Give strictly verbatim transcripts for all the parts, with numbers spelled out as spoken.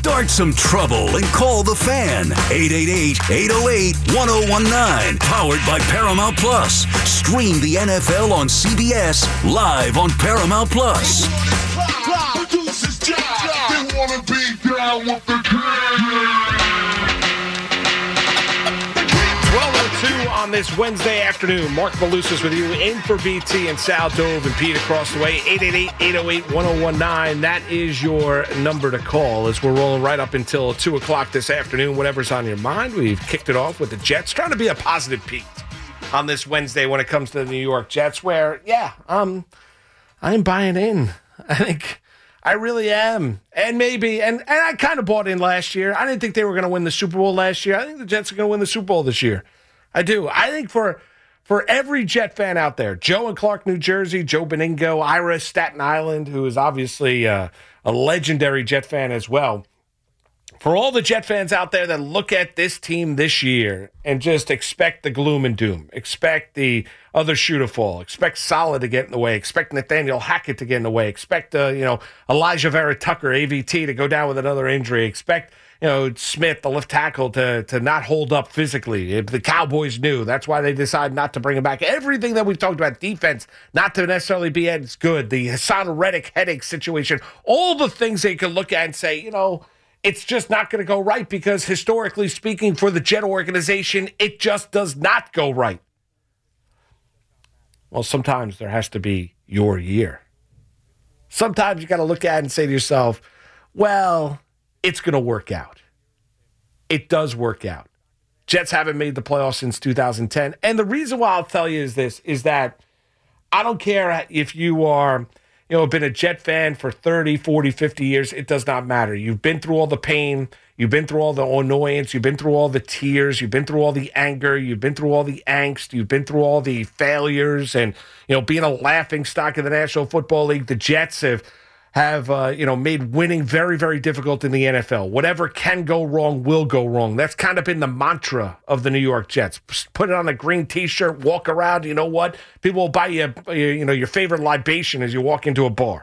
Start some trouble and call the Fan. eight eight eight, eight oh eight, one oh one nine. Powered by Paramount Plus. Stream the N F L on C B S live on Paramount Plus. twelve oh two on this Wednesday afternoon. Mark Malusis with you in for B T and Sal Dove and Pete across the way. eight eight eight, eight oh eight, one oh one nine. That is your number to call as we're rolling right up until two o'clock this afternoon. Whatever's on your mind, we've kicked it off with the Jets. Trying to be a positive Pete on this Wednesday when it comes to the New York Jets where, yeah, um, I'm buying in. I think I really am. And maybe, and, and I kind of bought in last year. I didn't think they were going to win the Super Bowl last year. I think the Jets are going to win the Super Bowl this year. I do. I think for for every Jet fan out there, Joe in Clark, New Jersey, Joe Beningo, Ira, Staten Island, who is obviously uh, a legendary Jet fan as well, for all the Jet fans out there that look at this team this year and just expect the gloom and doom, expect the other shoe to fall, expect Saleh to get in the way, expect Nathaniel Hackett to get in the way, expect uh, you know Elijah Vera Tucker, A V T, to go down with another injury, expect you know Smith, the left tackle, to to not hold up physically. The Cowboys knew. That's why they decided not to bring him back. Everything that we've talked about, defense, not to necessarily be as good, the Hassan Reddick headache situation, all the things they could look at and say, you know, it's just not going to go right because historically speaking for the Jet organization, it just does not go right. Well, sometimes there has to be your year. Sometimes you got to look at it and say to yourself, well, it's going to work out. It does work out. Jets haven't made the playoffs since two thousand ten. And the reason why I'll tell you is this, is that I don't care if you are, you know, been a Jet fan for thirty, forty, fifty years. It does not matter. You've been through all the pain. You've been through all the annoyance. You've been through all the tears. You've been through all the anger. You've been through all the angst. You've been through all the failures and, you know, being a laughing stock of the National Football League. The Jets have, have uh, you know, made winning very, very difficult in the N F L. Whatever can go wrong will go wrong. That's kind of been the mantra of the New York Jets. Put it on a green T-shirt, walk around. You know what? People will buy you, you know, your favorite libation as you walk into a bar.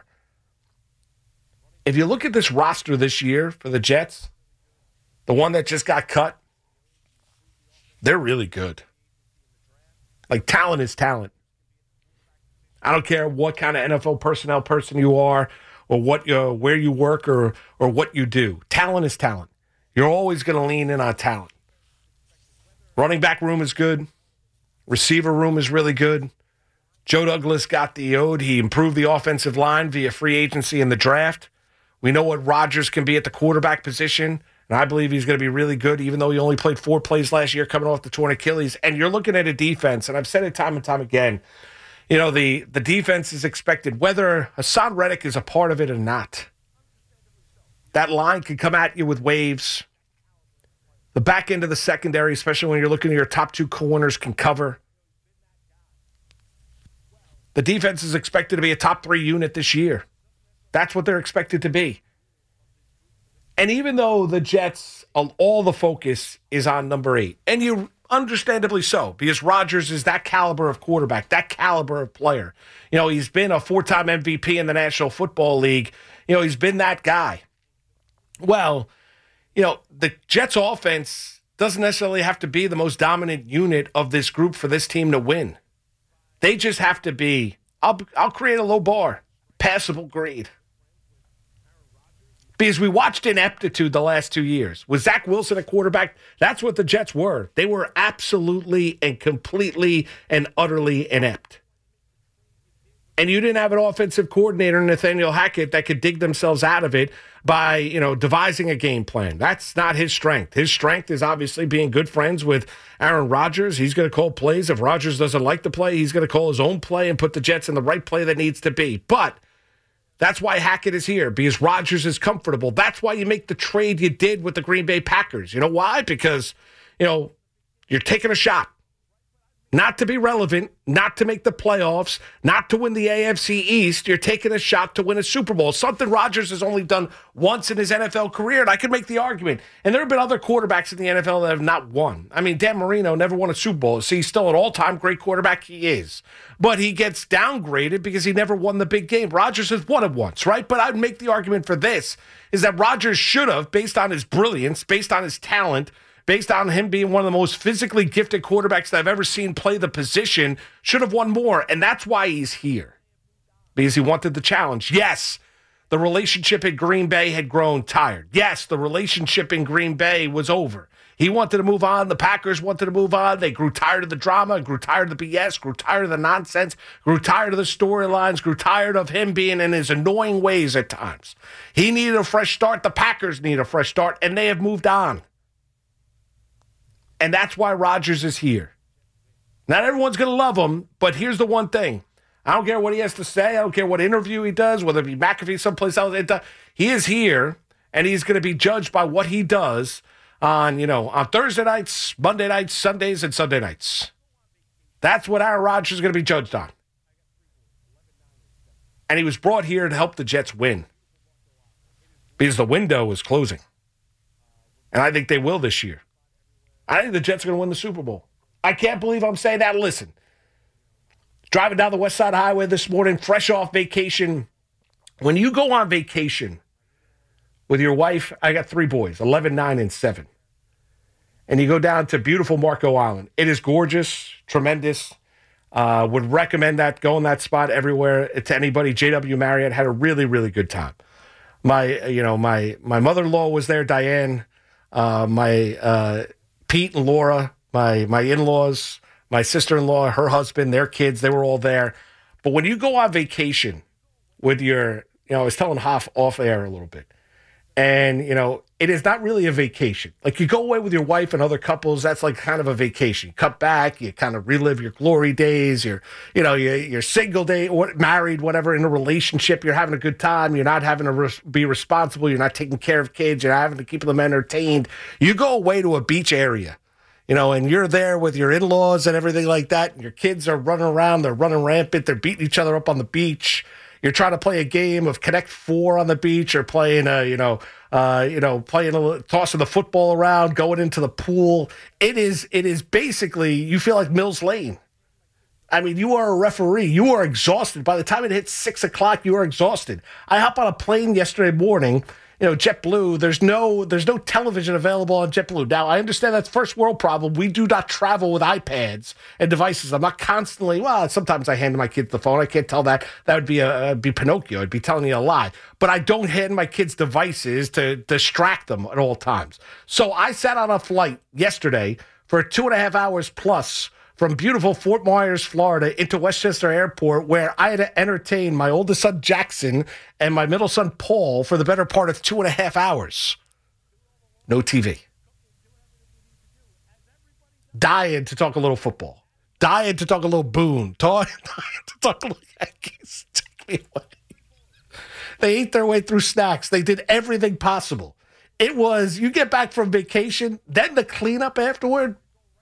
If you look at this roster this year for the Jets, the one that just got cut, they're really good. Like, talent is talent. I don't care what kind of N F L personnel person you are or what uh, where you work or or what you do. Talent is talent. You're always going to lean in on talent. Running back room is good. Receiver room is really good. Joe Douglas got the ode. He improved the offensive line via free agency in the draft. We know what Rodgers can be at the quarterback position. And I believe he's going to be really good, even though he only played four plays last year coming off the torn Achilles. And you're looking at a defense, and I've said it time and time again, you know, the, the defense is expected, whether Hassan Reddick is a part of it or not. That line can come at you with waves. The back end of the secondary, especially when you're looking at your top two corners, can cover. The defense is expected to be a top three unit this year. That's what they're expected to be. And even though the Jets, all the focus is on number eight, and you understandably so, because Rodgers is that caliber of quarterback, that caliber of player. You know, he's been a four-time M V P in the National Football League. You know, he's been that guy. Well, you know, the Jets offense doesn't necessarily have to be the most dominant unit of this group for this team to win. They just have to be, I'll, I'll create a low bar, passable grade. Because we watched ineptitude the last two years. With Zach Wilson at quarterback, that's what the Jets were. They were absolutely and completely and utterly inept. And you didn't have an offensive coordinator, Nathaniel Hackett, that could dig themselves out of it by, you know, devising a game plan. That's not his strength. His strength is obviously being good friends with Aaron Rodgers. He's going to call plays. If Rodgers doesn't like the play, he's going to call his own play and put the Jets in the right play that needs to be. But that's why Hackett is here, because Rodgers is comfortable. That's why you make the trade you did with the Green Bay Packers. You know why? Because, you know, you're taking a shot. not to be relevant, not to make the playoffs, not to win the A F C East. You're taking a shot to win a Super Bowl, something Rodgers has only done once in his N F L career, and I could make the argument. And there have been other quarterbacks in the N F L that have not won. I mean, Dan Marino never won a Super Bowl. See, he's still an all-time great quarterback. He is. But he gets downgraded because he never won the big game. Rodgers has won it once, right? But I'd make the argument for this, is that Rodgers should have, based on his brilliance, based on his talent, based on him being one of the most physically gifted quarterbacks that I've ever seen play the position, should have won more. And that's why he's here, because he wanted the challenge. Yes, the relationship in Green Bay had grown tired. Yes, the relationship in Green Bay was over. He wanted to move on. The Packers wanted to move on. They grew tired of the drama, grew tired of the B S, grew tired of the nonsense, grew tired of the storylines, grew tired of him being in his annoying ways at times. He needed a fresh start. The Packers need a fresh start, and they have moved on. And that's why Rodgers is here. Not everyone's going to love him, but here's the one thing. I don't care what he has to say. I don't care what interview he does, whether it be McAfee someplace else. It, uh, he is here, and he's going to be judged by what he does on, you know, on Thursday nights, Monday nights, Sundays, and Sunday nights. That's what Aaron Rodgers is going to be judged on. And he was brought here to help the Jets win, because the window is closing. And I think they will this year. I think the Jets are going to win the Super Bowl. I can't believe I'm saying that. Listen, driving down the West Side Highway this morning, fresh off vacation. When you go on vacation with your wife, I got three boys, eleven, nine, and seven. And you go down to beautiful Marco Island. It is gorgeous, tremendous. Uh, would recommend that, go in that spot everywhere to anybody. J W Marriott, had a really, really good time. My, you know, my my mother-in-law was there, Diane. Uh, my uh, Pete and Laura, my my in-laws, my sister-in-law, her husband, their kids, they were all there. But when you go on vacation with your, you know, I was telling Hoff off air a little bit, and, you know, it is not really a vacation. Like, you go away with your wife and other couples, that's like kind of a vacation. You cut back, you kind of relive your glory days, you're, you know, you're, you're single day, or married, whatever, in a relationship, you're having a good time, you're not having to res- be responsible, you're not taking care of kids, you're having to keep them entertained. You go away to a beach area, you know, and you're there with your in-laws and everything like that, and your kids are running around, they're running rampant, they're beating each other up on the beach. You're trying to play a game of Connect Four on the beach, or playing a, you know, uh, you know, playing a tossing the football around, going into the pool. It is, it is basically, you feel like Mills Lane. I mean, you are a referee. You are exhausted. By the time it hits six o'clock, you are exhausted. I hop on a plane yesterday morning. You know, JetBlue, there's no there's no television available on JetBlue. Now, I understand that's first world problem. We do not travel with iPads and devices. I'm not constantly, well, sometimes I hand my kids the phone. I can't tell that. That would be a, uh, be Pinocchio. I'd be telling you a lie. But I don't hand my kids devices to distract them at all times. So I sat on a flight yesterday for two and a half hours plus from beautiful Fort Myers, Florida, into Westchester Airport, where I had to entertain my oldest son, Jackson, and my middle son, Paul, for the better part of two and a half hours. No T V. Dying to talk a little football. Dying to talk a little Boone. Dying to talk a little Yankees. Take me away. They ate their way through snacks. They did everything possible. It was, you get back from vacation, then the cleanup afterward,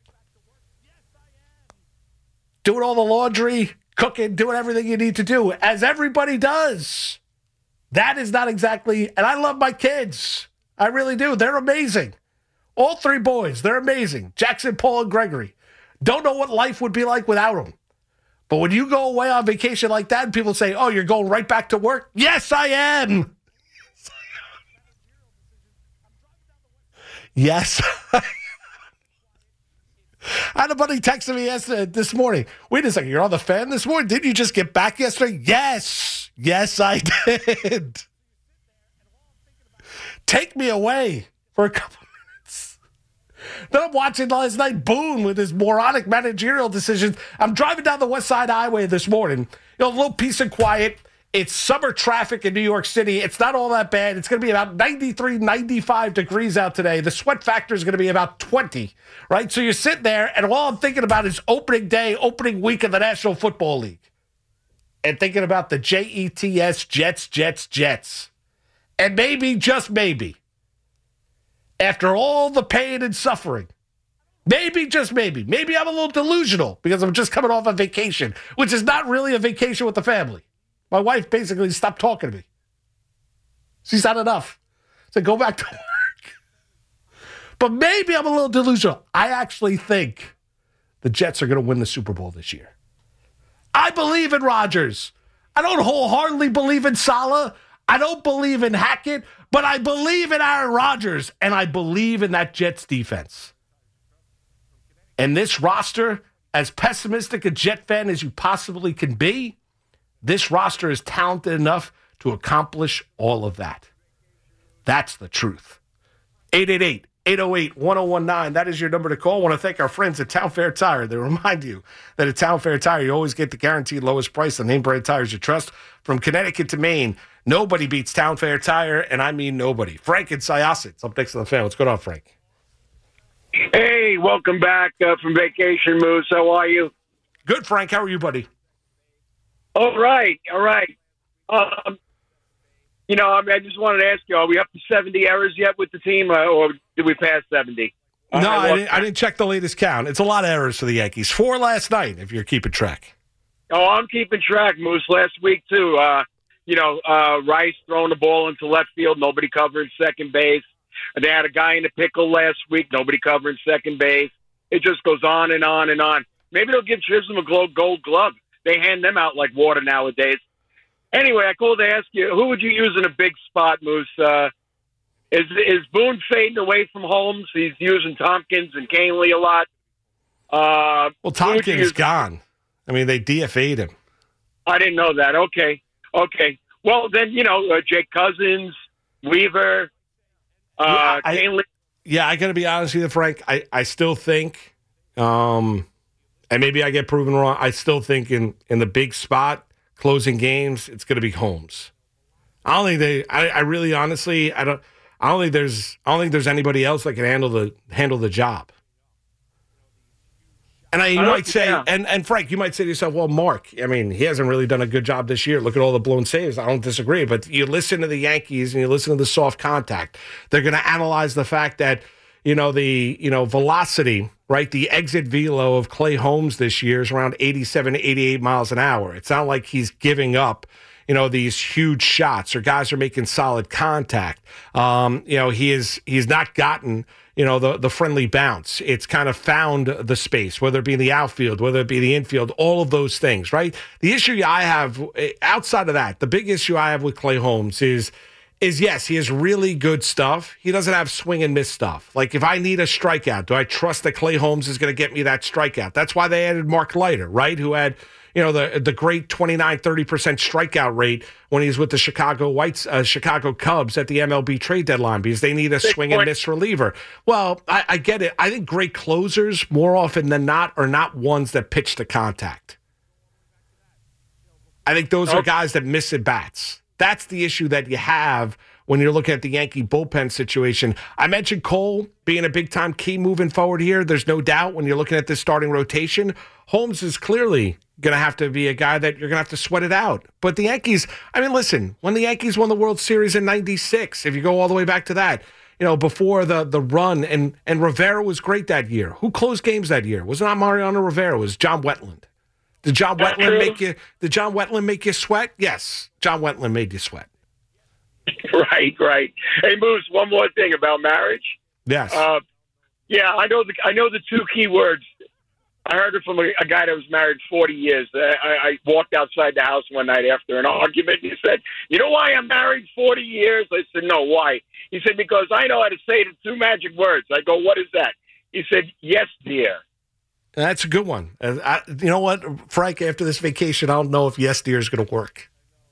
doing all the laundry, cooking, doing everything you need to do, as everybody does. That is not exactly, and I love my kids. I really do. They're amazing. All three boys, they're amazing. Jackson, Paul, and Gregory. Don't know what life would be like without them. But when you go away on vacation like that, and people say, oh, you're going right back to work? Yes, I am. Yes, I am. I had a buddy texting me yesterday, this morning. Wait a second, you're on the fan this morning? Didn't you just get back yesterday? Yes. Yes, I did. Take me away for a couple minutes. Then I'm watching last night Boone with his moronic managerial decisions. I'm driving down the West Side Highway this morning. You know, a little peace and quiet. It's summer traffic in New York City. It's not all that bad. It's going to be about ninety-three, ninety-five degrees out today. The sweat factor is going to be about twenty, right? So you're sitting there, and all I'm thinking about is opening day, opening week of the National Football League. And thinking about the J E T S, Jets, Jets, Jets. And maybe, just maybe, after all the pain and suffering Maybe, just maybe. Maybe I'm a little delusional because I'm just coming off a vacation, which is not really a vacation with the family. My wife basically stopped talking to me. She's had enough. So go back to work. But maybe I'm a little delusional. I actually think the Jets are going to win the Super Bowl this year. I believe in Rodgers. I don't wholeheartedly believe in Saleh. I don't believe in Hackett, but I believe in Aaron Rodgers, and I believe in that Jets defense. And this roster, as pessimistic a Jet fan as you possibly can be, this roster is talented enough to accomplish all of that. That's the truth. eight eight eight, eight oh eight, one oh one nine. That is your number to call. I want to thank our friends at Town Fair Tire. They remind you that at Town Fair Tire, you always get the guaranteed lowest price on name brand tires you trust. From Connecticut to Maine, nobody beats Town Fair Tire, and I mean nobody. Frank and Syosset, up next to the fan. What's going on, Frank? Hey, welcome back uh, from vacation, Moose. How are you? Good, Frank. How are you, buddy? All right, all right. Um, you know, I, mean, I just wanted to ask you, are we up to seventy errors yet with the team, uh, or did we pass seventy? No, I, I, didn't, I didn't check the latest count. It's a lot of errors for the Yankees. Four last night, if you're keeping track. Oh, I'm keeping track, Moose. Last week, too. Uh, you know, uh, Rice throwing the ball into left field, nobody covering second base. They had a guy in the pickle last week, nobody covering second base. It just goes on and on and on. Maybe they'll give Chisholm a gold glove. They hand them out like water nowadays. Anyway, I called to ask you, who would you use in a big spot, Moose? Uh, is is Boone fading away from Holmes? He's using Tompkins and Canely a lot. Uh, well, Tompkins is gone. I mean, they D F A'd him. I didn't know that. Okay. Okay. Well, then, you know, uh, Jake Cousins, Weaver, uh, yeah, I, Canely. Yeah, I got to be honest with you, Frank. I, I still think, um, and maybe I get proven wrong, I still think in, in the big spot, closing games, it's going to be Holmes. I don't think they. I, I really, honestly, I don't. I don't think there's. I don't think there's anybody else that can handle the handle the job. And I, you I might say, yeah. and and Frank, you might say to yourself, well, Mark, I mean, he hasn't really done a good job this year. Look at all the blown saves. I don't disagree, but you listen to the Yankees and you listen to the soft contact. They're going to analyze the fact that, you know, the you know velocity, right? The exit velo of Clay Holmes this year is around eighty-seven, eighty-eight miles an hour. It's not like he's giving up, you know, these huge shots or guys are making solid contact. Um, you know, he is he's not gotten, you know, the, the friendly bounce. It's kind of found the space, whether it be the outfield, whether it be the infield, all of those things, right? The issue I have outside of that, the big issue I have with Clay Holmes is, is yes, he has really good stuff. He doesn't have swing and miss stuff. Like if I need a strikeout, do I trust that Clay Holmes is going to get me that strikeout? That's why they added Mark Leiter, right? Who had, you know, the the great twenty-nine, thirty percent strikeout rate when he was with the Chicago Whites, uh, Chicago Cubs at the M L B trade deadline because they need a Big swing point. and miss reliever. Well, I, I get it. I think great closers more often than not are not ones that pitch to contact. I think those okay. are guys that miss at bats. That's the issue that you have when you're looking at the Yankee bullpen situation. I mentioned Cole being a big-time key moving forward here. There's no doubt when you're looking at this starting rotation. Holmes is clearly going to have to be a guy that you're going to have to sweat it out. But the Yankees, I mean, listen, when the Yankees won the World Series in ninety-six, if you go all the way back to that, you know, before the the run, and, and Rivera was great that year. Who closed games that year? It was not Mariano Rivera. It was John Wetland. Did John That's Wetland true. make you? Did John Wetland make you sweat? Yes, John Wetland made you sweat. Right, right. Hey, Moose, one more thing about marriage. Yes. Uh, yeah, I know the I know the two key words. I heard it from a, a guy that was married forty years. Uh, I, I walked outside the house one night after an argument. He said, "You know why I'm married forty years?" I said, "No, why?" He said, "Because I know how to say the two magic words." I go, "What is that?" He said, "Yes, dear." That's a good one. Uh, I, you know what, Frank, after this vacation, I don't know if yes, dear is going to work.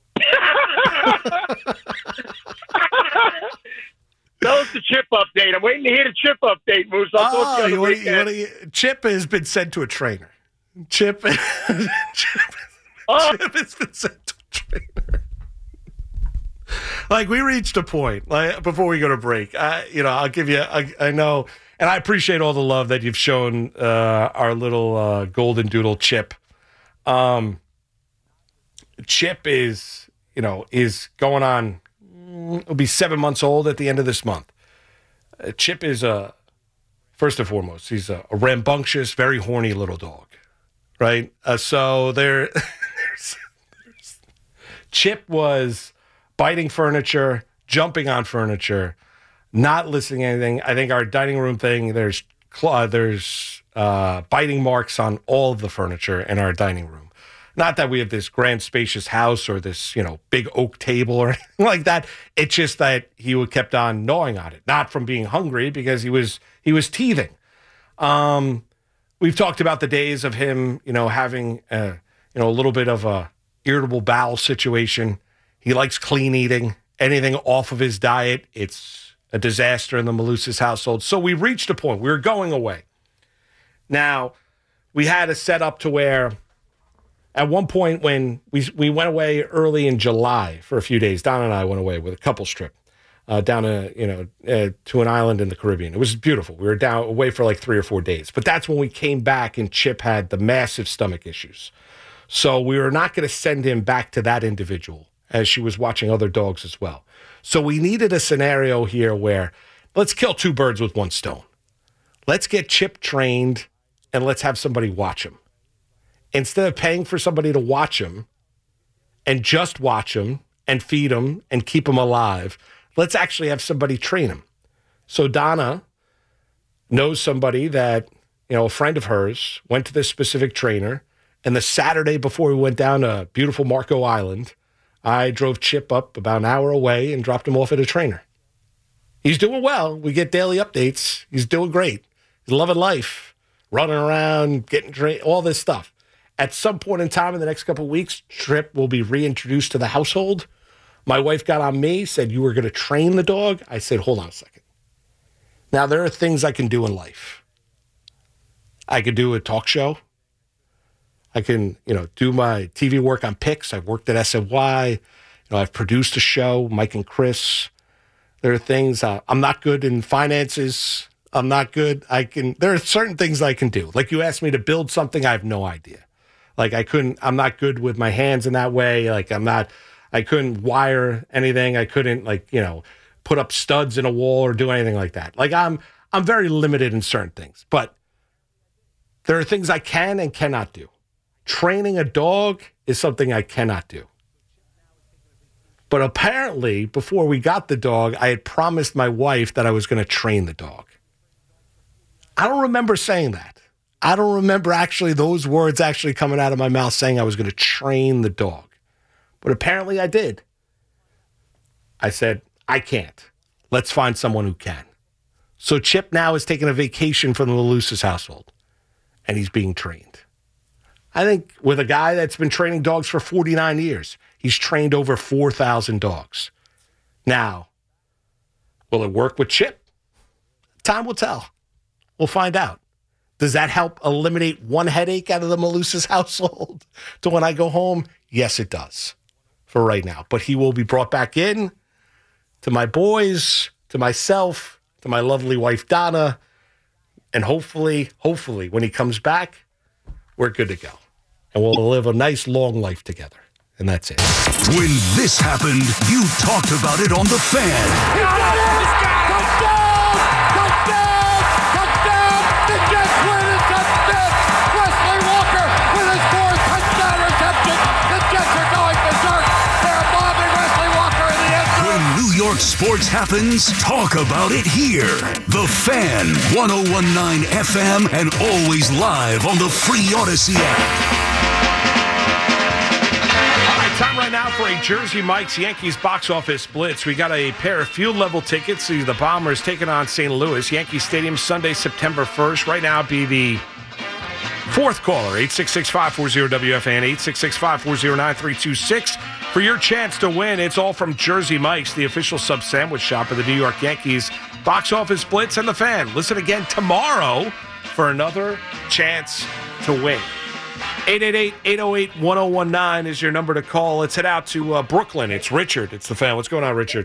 Tell us the Chip update. I'm waiting to hear the Chip update, Moose. I'll oh, talk to you you wanna, you wanna, Chip has been sent to a trainer. Chip, Chip, oh. Chip has been sent to a trainer. Like, we reached a point, like, before we go to break. I, you know, I'll give you, I, I know, and I appreciate all the love that you've shown uh, our little uh, golden doodle Chip. Um, Chip is, you know, is going on, it'll be seven months old at the end of this month. Uh, Chip is a first and foremost, he's a, a rambunctious, very horny little dog, right? Uh, so there, there's, there's, Chip was biting furniture, jumping on furniture, not listening to anything. I think our dining room thing, there's claw, there's uh, biting marks on all of the furniture in our dining room. Not that we have this grand, spacious house or this, you know, big oak table or anything like that. It's just that he would kept on gnawing on it, not from being hungry, because he was he was teething. Um, we've talked about the days of him, you know, having a, you know, a little bit of a irritable bowel situation. He likes clean eating. Anything off of his diet, it's a disaster in the Malusis household. So we reached a point. We were going away. Now, we had a set up to where, at one point when we we went away early in July for a few days, Don and I went away with a couples trip uh, down a, you know uh, to an island in the Caribbean. It was beautiful. We were down away for like three or four days. But that's when we came back and Chip had the massive stomach issues. So we were not going to send him back to that individual, as she was watching other dogs as well. So we needed a scenario here where let's kill two birds with one stone. Let's get Chip trained and let's have somebody watch him. Instead of paying for somebody to watch him and just watch him and feed him and keep him alive, let's actually have somebody train him. So Donna knows somebody that, you know, a friend of hers went to this specific trainer, and the Saturday before we went down to beautiful Marco Island, I drove Chip up about an hour away and dropped him off at a trainer. He's doing well. We get daily updates. He's doing great. He's loving life, running around, getting trained, all this stuff. At some point in time in the next couple of weeks, Chip will be reintroduced to the household. My wife got on me, said, you were going to train the dog? I said, hold on a second. Now, there are things I can do in life. I could do a talk show. I can, you know, do my T V work on Pix. I've worked at S N Y. You know, I've produced a show, Mike and Chris. There are things, uh, I'm not good in finances. I'm not good. I can, there are certain things I can do. Like you asked me to build something, I have no idea. Like I couldn't, I'm not good with my hands in that way. Like I'm not, I couldn't wire anything. I couldn't like, you know, put up studs in a wall or do anything like that. Like I'm, I'm very limited in certain things, but there are things I can and cannot do. Training a dog is something I cannot do. But apparently, before we got the dog, I had promised my wife that I was going to train the dog. I don't remember saying that. I don't remember actually those words actually coming out of my mouth saying I was going to train the dog. But apparently I did. I said, I can't. Let's find someone who can. So Chip now is taking a vacation from the Malusis household, and he's being trained. I think with a guy that's been training dogs for forty-nine years, he's trained over four thousand dogs. Now, will it work with Chip? Time will tell. We'll find out. Does that help eliminate one headache out of the Malusis household to when I go home? Yes, it does for right now. But he will be brought back in to my boys, to myself, to my lovely wife, Donna. And hopefully, hopefully, when he comes back, we're good to go. And we'll live a nice, long life together. And that's it. When this happened, you talked about it on The Fan. He got it! Touchdown! Touchdown! Touchdown! The Jets win it! Touchdown! Wesley Walker with his fourth touchdown reception. The Jets are going berserk. They're bombing Wesley Walker in the end zone. When New York sports happens, talk about it here. The Fan, one oh one point nine F M, and always live on the free Odyssey app. Time right now for a Jersey Mike's Yankees box office blitz. We got a pair of field level tickets. See the Bombers taking on Saint Louis. Yankee Stadium, Sunday, September first. Right now, be the fourth caller. eight six six, five four zero, W F A N. eight six six, five four zero, nine three two six. For your chance to win, it's all from Jersey Mike's, the official sub sandwich shop of the New York Yankees. Box office blitz and the Fan. Listen again tomorrow for another chance to win. eight eight eight, eight oh eight, one oh one nine is your number to call. Let's head out to uh, Brooklyn. It's Richard. It's the Fan. What's going on, Richard?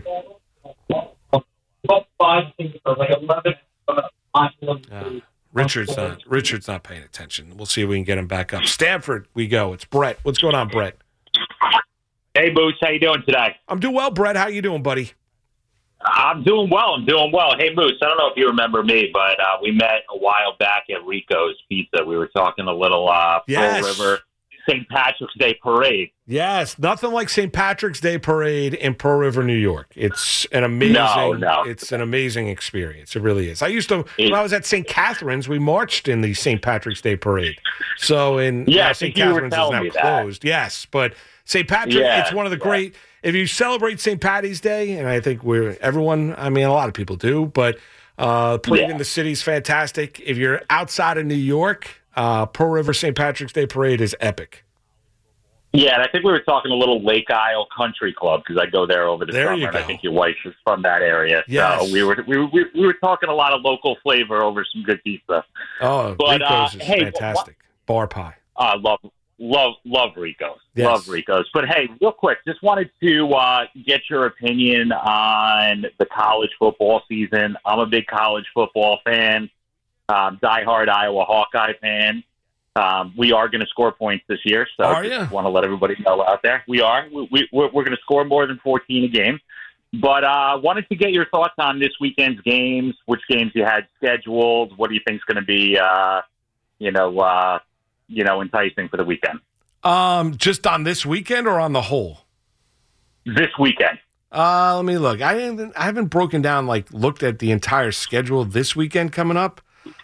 Uh, Richard's not, Richard's not paying attention. We'll see if we can get him back up. Stanford, we go. It's Brett. What's going on, Brett? Hey, Boots. How you doing today? I'm doing well, Brett. How you doing, buddy? I'm doing well. I'm doing well. Hey, Moose, I don't know if you remember me, but uh, we met a while back at Rico's Pizza. We were talking a little uh, yes. Pearl River Saint Patrick's Day Parade. Yes, nothing like Saint Patrick's Day Parade in Pearl River, New York. It's an amazing, no, no. it's an amazing experience. It really is. I used to, it, when I was at Saint Catherine's, we marched in the Saint Patrick's Day Parade. So in yeah, Saint Catherine's is now closed. That. Yes, but Saint Patrick, yeah, it's one of the yeah. great. If you celebrate Saint Patty's Day, and I think we're everyone, I mean, a lot of people do, but uh, parade yeah. in the city is fantastic. If you're outside of New York, uh, Pearl River Saint Patrick's Day Parade is epic. Yeah, and I think we were talking a little Lake Isle Country Club because I go there over the there summer, and I think your wife is from that area. Yes. So we were we were we were talking a lot of local flavor over some good pizza. Oh, but, Rico's uh, is hey, fantastic. What, Bar pie. I uh, love. Love, love Rico's. Yes. Love Rico's. But hey, real quick, just wanted to uh, get your opinion on the college football season. I'm a big college football fan, um, diehard Iowa Hawkeye fan. Um, we are going to score points this year, so I just want to let everybody know out there. We are. We, we, we're we're going to score more than fourteen a game. But uh, wanted to get your thoughts on this weekend's games, which games you had scheduled. What do you think is going to be, uh, you know, uh, you know, enticing for the weekend? Um, just on this weekend or on the whole? This weekend. Uh, let me look. I haven't, I haven't broken down, like, looked at the entire schedule this weekend coming up.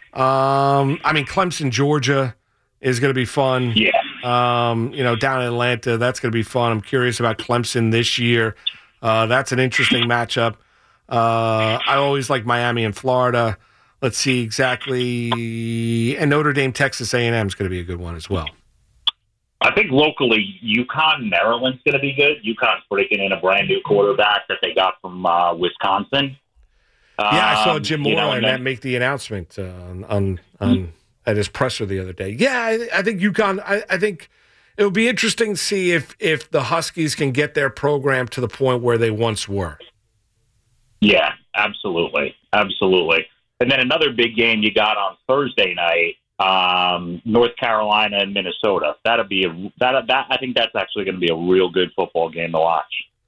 Um, I mean, Clemson, Georgia is going to be fun. Yeah. Um, you know, down in Atlanta, that's going to be fun. I'm curious about Clemson this year. Uh, that's an interesting matchup. Uh, I always like Miami and Florida. Let's see exactly. And Notre Dame, Texas A and M is going to be a good one as well. I think locally, UConn, Maryland's going to be good. UConn's breaking in a brand new quarterback that they got from uh, Wisconsin. Yeah, I saw Jim um, Moore you know, and that make the announcement uh, on, on, on at his presser the other day. Yeah, I, I think UConn. I, I think it will be interesting to see if if the Huskies can get their program to the point where they once were. Yeah, absolutely, absolutely. And then another big game you got on Thursday night, um, North Carolina and Minnesota. That'll be a, that. That I think that's actually going to be a real good football game to watch.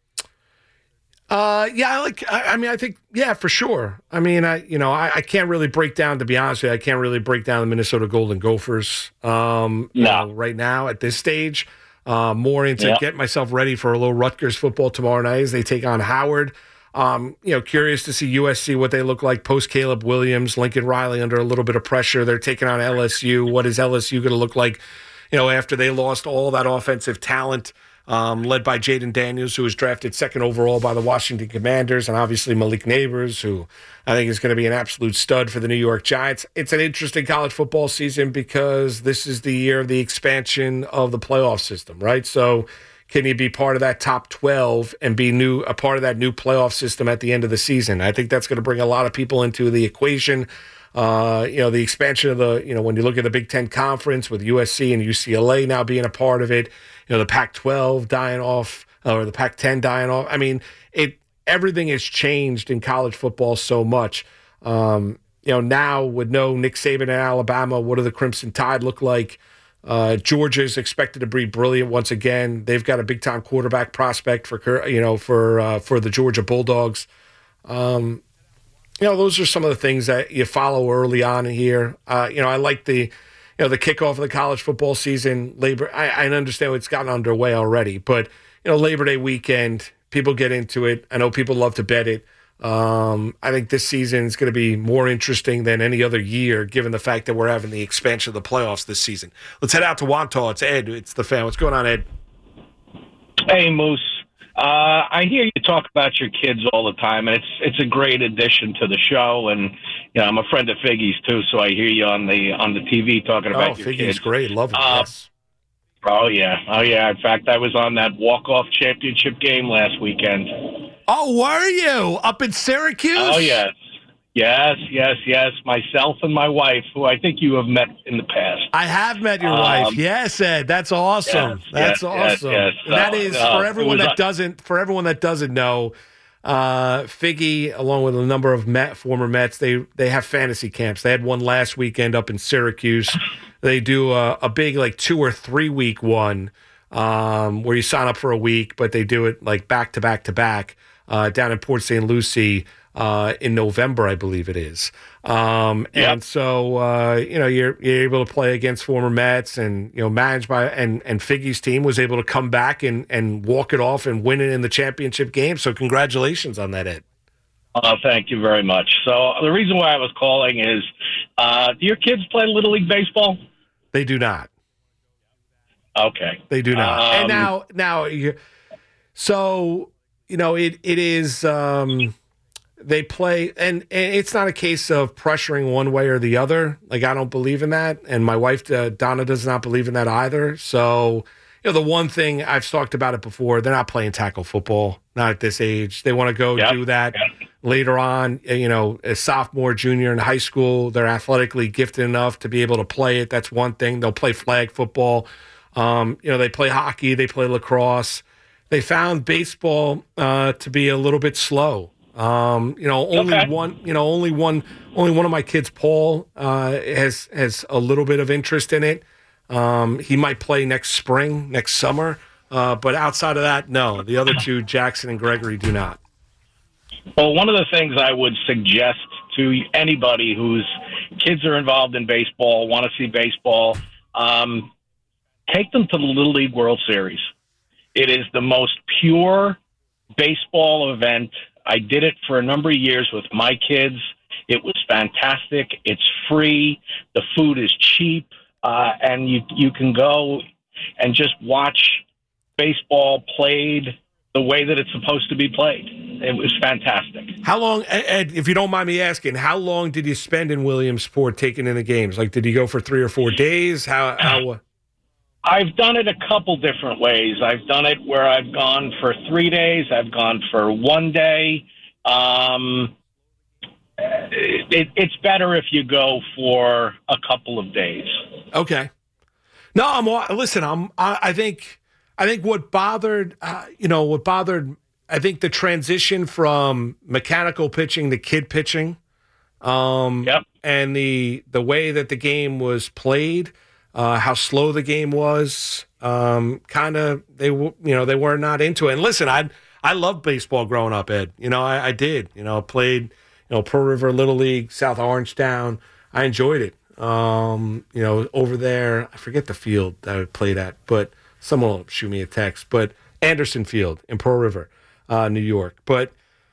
Uh, yeah, I like. I, I mean, I think yeah, for sure. I mean, I you know, I, I can't really break down. To be honest with you, I can't really break down the Minnesota Golden Gophers. Um, no. you know, right now at this stage, uh, more into yeah. getting myself ready for a little Rutgers football tomorrow night as they take on Howard. Um, you know, curious to see U S C, what they look like post Caleb Williams, Lincoln Riley under a little bit of pressure. They're taking on L S U. What is L S U going to look like, you know, after they lost all that offensive talent, um, led by Jaden Daniels, who was drafted second overall by the Washington Commanders, and obviously Malik Neighbors, who I think is going to be an absolute stud for the New York Giants. It's an interesting college football season because this is the year of the expansion of the playoff system, right? So can you be part of that top twelve and be new a part of that new playoff system at the end of the season? I think that's going to bring a lot of people into the equation. Uh, you know, the expansion of the, you know, when you look at the Big Ten Conference with U S C and U C L A now being a part of it, you know, the Pac twelve dying off or the Pac ten dying off. I mean, it everything has changed in college football so much. Um, you know, now with no Nick Saban in Alabama, what do the Crimson Tide look like? Uh, Georgia is expected to be brilliant once again. They've got a big time quarterback prospect for you know for uh, for the Georgia Bulldogs. Um, you know, those are some of the things that you follow early on here. Uh, you know, I like the you know the kickoff of the college football season. Labor, I, I understand it's gotten underway already, but you know, Labor Day weekend, people get into it. I know people love to bet it. Um, I think this season is going to be more interesting than any other year, given the fact that we're having the expansion of the playoffs this season. Let's head out to Wantagh. It's Ed. It's the fan. What's going on, Ed? Hey, Moose. Uh, I hear you talk about your kids all the time, and it's it's a great addition to the show. And you know, I'm a friend of Figgy's too, so I hear you on the on the T V talking about oh, your Figgy's kids. Great. Love it. Uh, yes. Oh yeah, oh yeah. In fact, I was on that walk-off championship game last weekend. Oh, were you up in Syracuse? Oh yes, yes, yes, yes. Myself and my wife, who I think you have met in the past. I have met your um, wife. Yes, Ed. That's awesome. Yes, That's yes, awesome. Yes, yes. And that uh, is uh, for everyone that a- doesn't. For everyone that doesn't know, uh, Figgy, along with a number of Met, former Mets, they they have fantasy camps. They had one last weekend up in Syracuse. They do a, a big like two or three week one um, where you sign up for a week, but they do it like back to back to back. uh, down in Port Saint Lucie uh, in November, I believe it is. Um, Yep. And so, uh, you know, you're you're able to play against former Mets and, you know, managed by, and, and Figgy's team was able to come back and, and walk it off and win it in the championship game. So congratulations on that, Ed. Uh, thank you very much. So the reason why I was calling is, uh, do your kids play Little League Baseball? They do not. Okay. They do not. Um, and now, now, you so, you know, it it is, um, they play, and, and it's not a case of pressuring one way or the other. Like, I don't believe in that. And my wife, uh, Donna, does not believe in that either. So, you know, the one thing I've talked about it before, they're not playing tackle football, not at this age. They want to go Yep. do that Yep. later on, you know, a sophomore, junior in high school. They're athletically gifted enough to be able to play it. That's one thing. They'll play flag football. Um, you know, they play hockey, they play lacrosse. They found baseball uh, to be a little bit slow. Um, you know, only Okay. one, you know, only one, only one of my kids, Paul, uh, has has a little bit of interest in it. Um, he might play next spring, next summer, uh, but outside of that, no. The other two, Jackson and Gregory, do not. Well, one of the things I would suggest to anybody whose kids are involved in baseball, want to see baseball, um, take them to the Little League World Series. It is the most pure baseball event. I did it for a number of years with my kids. It was fantastic. It's free. The food is cheap. Uh, and you you can go and just watch baseball played the way that it's supposed to be played. It was fantastic. How long, Ed, if you don't mind me asking, how long did you spend in Williamsport taking in the games? Like, did you go for three or four days? How? how I've done it a couple different ways. I've done it where I've gone for three days. I've gone for one day. Um, it, it's better if you go for a couple of days. Okay. No, I'm. Listen, I'm. I, I think. I think what bothered, uh, you know, what bothered. I think the transition from mechanical pitching to kid pitching, um, Yep. and the the way that the game was played. Uh, how slow the game was, um, kind of they, w- you know, they were not into it. And listen, I I loved baseball growing up, Ed. You know, I, I did. You know, played, you know, Pearl River Little League, South Orangetown. I enjoyed it. Um, you know, over there, I forget the field that I played at, but someone will shoot me a text. But Anderson Field in Pearl River, uh, New York. But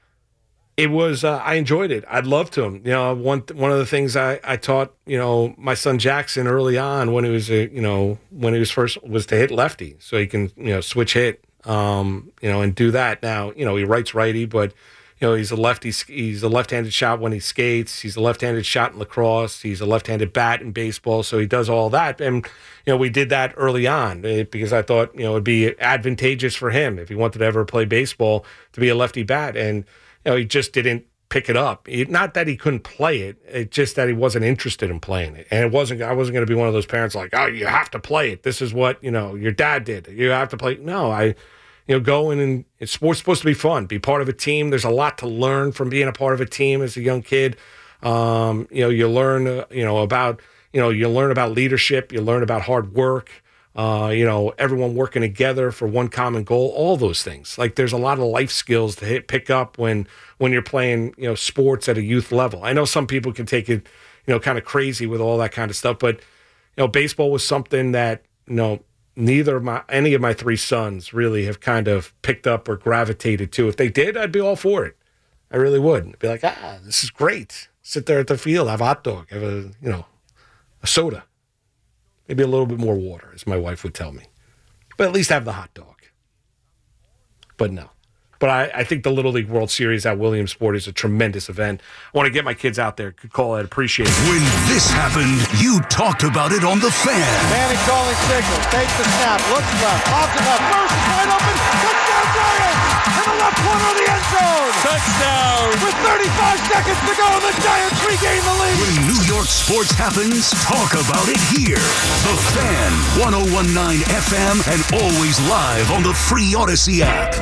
it was, uh, I enjoyed it. I'd love to. You know, one one of the things I, I taught, you know, my son Jackson early on when he was, a, you know, when he was first was to hit lefty so he can, you know, switch hit, um, you know, and do that. Now, you know, he writes righty, but, you know, he's a lefty. He's a left-handed shot when he skates. He's a left-handed shot in lacrosse. He's a left-handed bat in baseball. So he does all that. And, you know, we did that early on because I thought, you know, it'd be advantageous for him if he wanted to ever play baseball to be a lefty bat. And, you know, he just didn't pick it up. He, not that he couldn't play it, it's just that he wasn't interested in playing it. And it wasn't. I wasn't going to be one of those parents like, oh, you have to play it. This is what, you know, your dad did. You have to play. No, I, you know, go in and it's sports supposed to be fun. Be part of a team. There's a lot to learn from being a part of a team as a young kid. Um, you know, you learn, uh, you know, about, you know, you learn about leadership. You learn about hard work. Uh, you know, everyone working together for one common goal, all those things. Like there's a lot of life skills to hit, pick up when, when you're playing, you know, sports at a youth level. I know some people can take it, you know, kind of crazy with all that kind of stuff, but, you know, baseball was something that, you know, neither of my, any of my three sons really have kind of picked up or gravitated to. If they did, I'd be all for it. I really would. I'd be like, ah, this is great. Sit there at the field, have a hot dog, have a, you know, a soda. Maybe a little bit more water, as my wife would tell me. But at least have the hot dog. But no. But I, I think the Little League World Series at Williamsport is a tremendous event. I want to get my kids out there. Good call, I'd appreciate it. When this happened, you talked about it on The Fan. Manning calling signal. Takes the snap. Looks left. Pops it up. First is wide open. Touchdown Giants! In the left corner of the end zone. Touchdown! With thirty-five seconds to go, the Giants regain the lead. When New York sports happens, talk about it here. The Fan, one oh one point nine F M, and always live on the free Odyssey app.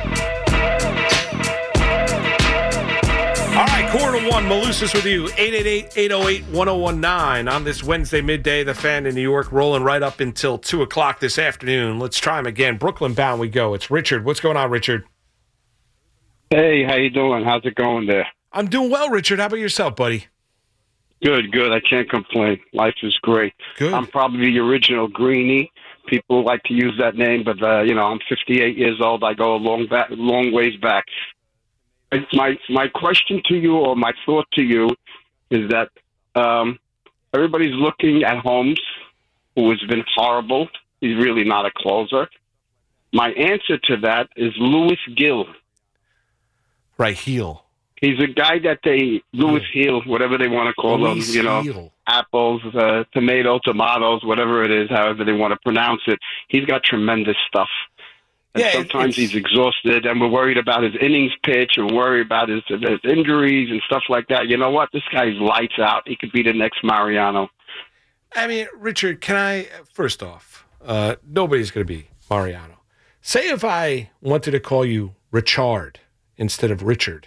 All right, quarter one, Malusis with you, eight eight eight, eight oh eight, one oh one nine on this Wednesday midday. The Fan in New York rolling right up until two o'clock this afternoon. Let's try him again. Brooklyn bound we go. It's Richard. What's going on, Richard? Hey, how you doing? How's it going there? I'm doing well, Richard. How about yourself, buddy? Good, good. I can't complain. Life is great. Good. I'm probably the original Greenie. People like to use that name, but uh, you know, I'm fifty-eight years old. I go a long back, long ways back. My my question to you, or my thought to you, is that um, everybody's looking at Holmes, who has been horrible. He's really not a closer. My answer to that is Louis Gill. Right, heel. He's a guy that they, Louis Heel, whatever they want to call Louis him, you know, Heel. apples, uh, tomato, tomatoes, whatever it is, however they want to pronounce it. He's got tremendous stuff. And Yeah, sometimes it's- he's exhausted, and we're worried about his innings pitch, and we're worried about his, his injuries and stuff like that. You know what? This guy's lights out. He could be the next Mariano. I mean, Richard, can I, first off, uh, nobody's going to be Mariano. Say if I wanted to call you Richard instead of Richard,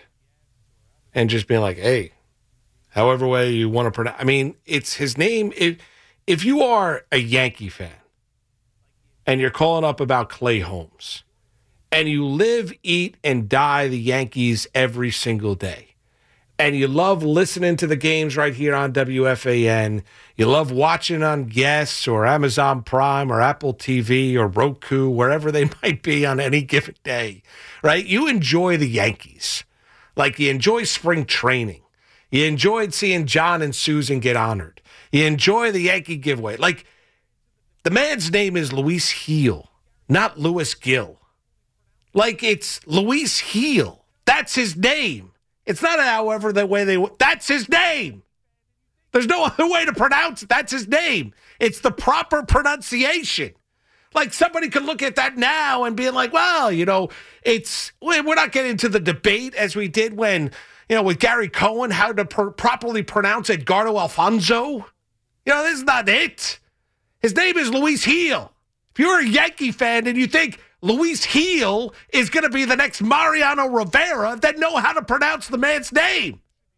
and just being like, hey, however way you want to pronounce. I mean, it's his name. If, if you are a Yankee fan and you're calling up about Clay Holmes and you live, eat, and die the Yankees every single day, and you love listening to the games right here on W F A N, you love watching on Yes or Amazon Prime or Apple T V or Roku, wherever they might be on any given day, right? You enjoy the Yankees. Like you enjoy spring training. You enjoyed seeing John and Susan get honored. You enjoy the Yankee giveaway. Like the man's name is Luis Heel, not Louis Gill. Like it's Luis Heel. That's his name. It's not however the way they, that's his name. There's no other way to pronounce it. That's his name. It's the proper pronunciation. Like somebody could look at that now and be like, well, you know, it's, we're not getting into the debate as we did when, you know, with Gary Cohen, how to pr- properly pronounce Edgardo Alfonso. You know, this is not it. His name is Luis Heel. If you're a Yankee fan and you think Luis Heel is going to be the next Mariano Rivera, then know how to pronounce the man's name.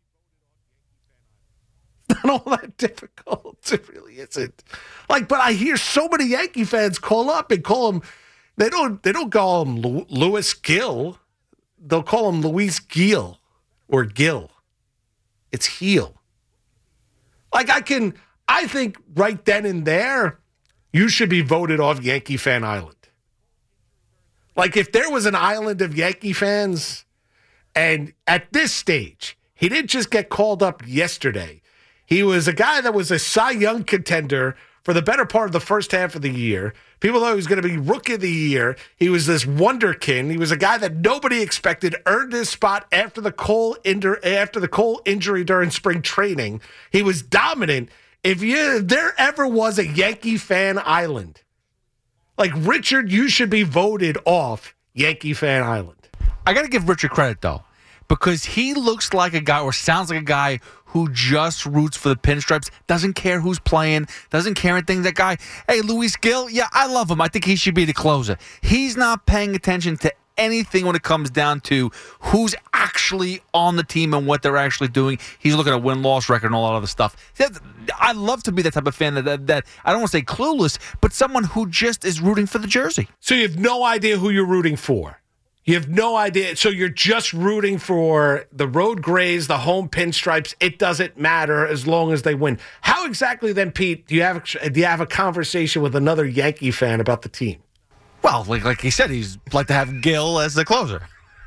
Not all that difficult. It really isn't. Like, but I hear so many Yankee fans call up and call him. They don't. They don't call him Lu- Louis Gill. They'll call him Luis Gill or Gill. It's Heel. Like I can. I think right then and there, you should be voted off Yankee Fan Island. Like if there was an island of Yankee fans, and at this stage, he didn't just get called up yesterday. He was a guy that was a Cy Young contender for the better part of the first half of the year. People thought he was going to be Rookie of the Year. He was this wonderkin. He was a guy that nobody expected, earned his spot after the Cole inter- after the Cole injury during spring training. He was dominant. If, you, if there ever was a Yankee Fan Island, like Richard, you should be voted off Yankee Fan Island. I got to give Richard credit, though, because he looks like a guy or sounds like a guy who just roots for the pinstripes, doesn't care who's playing, doesn't care anything. That guy, hey, Luis Gill, yeah, I love him. I think he should be the closer. He's not paying attention to anything when it comes down to who's actually on the team and what they're actually doing. He's looking at win-loss record and all that other stuff. I love to be that type of fan that, that, that I don't want to say clueless, but someone who just is rooting for the jersey. So you have no idea who you're rooting for. You have no idea. So you're just rooting for the road grays, the home pinstripes. It doesn't matter as long as they win. How exactly then, Pete, do you have do you have a conversation with another Yankee fan about the team? Well, like like he said, he's like to have Gill as the closer.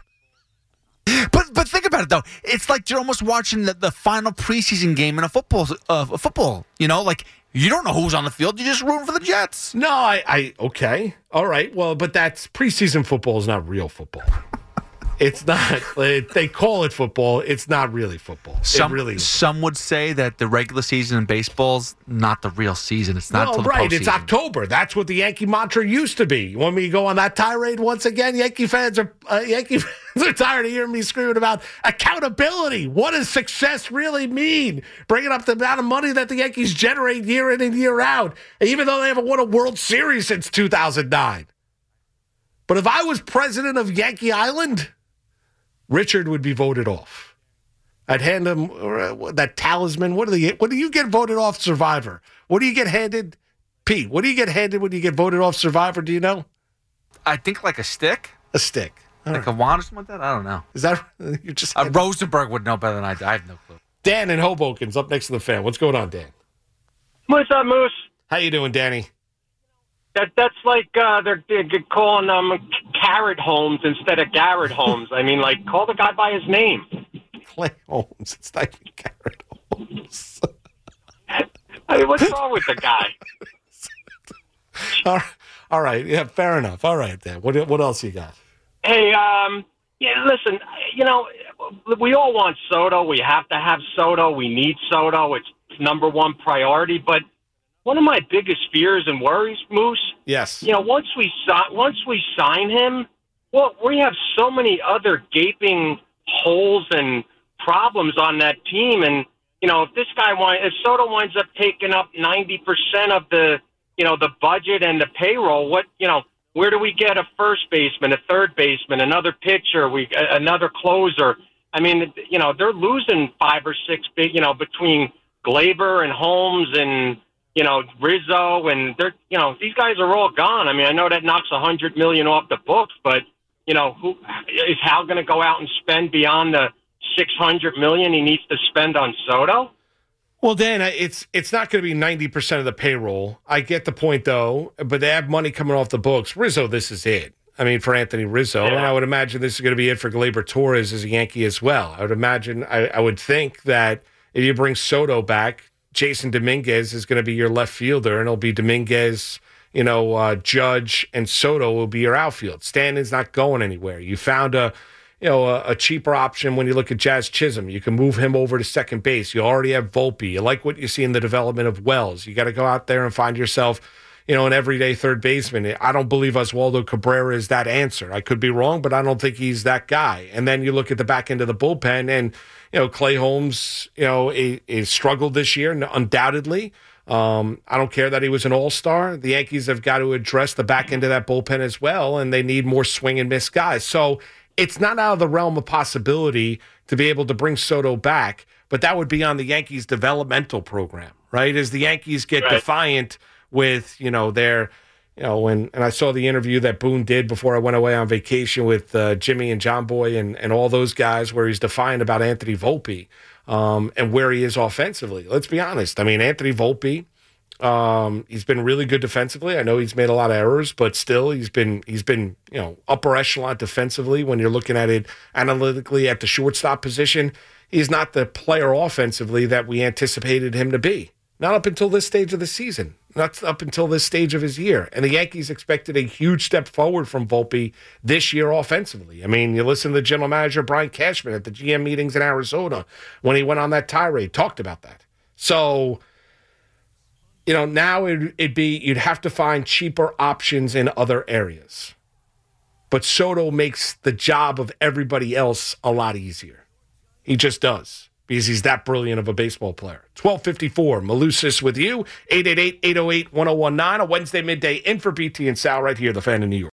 But but think about it though. It's like you're almost watching the, the final preseason game in a football uh, a football. You know, like you don't know who's on the field. You're just rooting for the Jets. No, I, I okay, all right. Well, but that's preseason football is not real football. It's not. They call it football. It's not really football. Some it really is. Some would say that the regular season in baseball's not the real season. It's not well, till the right. postseason. It's October. That's what the Yankee mantra used to be. You want me to go on that tirade once again? Yankee fans are uh, Yankee fans are tired of hearing me screaming about accountability. What does success really mean? Bringing up the amount of money that the Yankees generate year in and year out, even though they haven't won a World Series since two thousand nine. But if I was president of Yankee Island, Richard would be voted off. I'd hand him uh, that talisman. What do they? What do you get voted off Survivor? What do you get handed, Pete? What do you get handed when you get voted off Survivor? Do you know? I think like a stick. A stick. Like a Juan or something like that? I don't know. Is that you just Uh, Rosenberg would know better than I do. I have no clue. Dan in Hoboken's up next to the fan. What's going on, Dan? What's up, Moose? How you doing, Danny? That that's like uh, they're, they're calling them Carrot Holmes instead of Garrett Holmes. I mean, like, call the guy by his name. Clay Holmes. It's not even Garrett Holmes. I mean, what's wrong with the guy? all, right. all right. Yeah, fair enough. All right, Dan. What what else you got? Hey, um, yeah, listen, you know, we all want Soto. We have to have Soto. We need Soto. It's number one priority. But one of my biggest fears and worries, Moose, yes, you know, once we si- once we sign him, well, we have so many other gaping holes and problems on that team. And, you know, if this guy winds, if Soto winds up taking up ninety percent of the, you know, the budget and the payroll, what, you know, where do we get a first baseman, a third baseman, another pitcher, we another closer? I mean, you know, they're losing five or six big, you know, between Glaber and Holmes and, you know, Rizzo, and they're, you know, these guys are all gone. I mean, I know that knocks a hundred million off the books, but, you know, who is Hal going to go out and spend beyond the six hundred million he needs to spend on Soto? Well, Dan, it's it's not going to be ninety percent of the payroll. I get the point, though, but they have money coming off the books. Rizzo, this is it. I mean, for Anthony Rizzo, yeah. And I would imagine this is going to be it for Gleyber Torres as a Yankee as well. I would imagine, I, I would think that if you bring Soto back, Jason Dominguez is going to be your left fielder, and it'll be Dominguez, you know, uh, Judge, and Soto will be your outfield. Stanton's not going anywhere. You found a, you know, a, a cheaper option when you look at Jazz Chisholm. You can move him over to second base. You already have Volpe. You like what you see in the development of Wells. You got to go out there and find yourself, you know, an everyday third baseman. I don't believe Oswaldo Cabrera is that answer. I could be wrong, but I don't think he's that guy. And then you look at the back end of the bullpen, and, you know, Clay Holmes, you know, is struggled this year, undoubtedly. Um, I don't care that he was an all-star. The Yankees have got to address the back end of that bullpen as well, and they need more swing and miss guys. So it's not out of the realm of possibility to be able to bring Soto back, but that would be on the Yankees' developmental program, right? As the Yankees get right. defiant with, you know, their, you know, when, and I saw the interview that Boone did before I went away on vacation with uh, Jimmy and John Boy and, and all those guys, where he's defiant about Anthony Volpe um, and where he is offensively. Let's be honest. I mean, Anthony Volpe, um, he's been really good defensively. I know he's made a lot of errors, but still he's been, he's been, you know, upper echelon defensively when you're looking at it analytically at the shortstop position. He's not the player offensively that we anticipated him to be. Not up until this stage of the season. Not up until this stage of his year. And the Yankees expected a huge step forward from Volpe this year offensively. I mean, you listen to the general manager, Brian Cashman, at the G M meetings in Arizona when he went on that tirade, talked about that. So, you know, now it, it'd be, you'd have to find cheaper options in other areas. But Soto makes the job of everybody else a lot easier. He just does. Because he's that brilliant of a baseball player. twelve fifty-four, Malusis with you. eight eight eight, eight oh eight, one oh one nine. A Wednesday midday in for B T and Sal right here, the Fan in New York.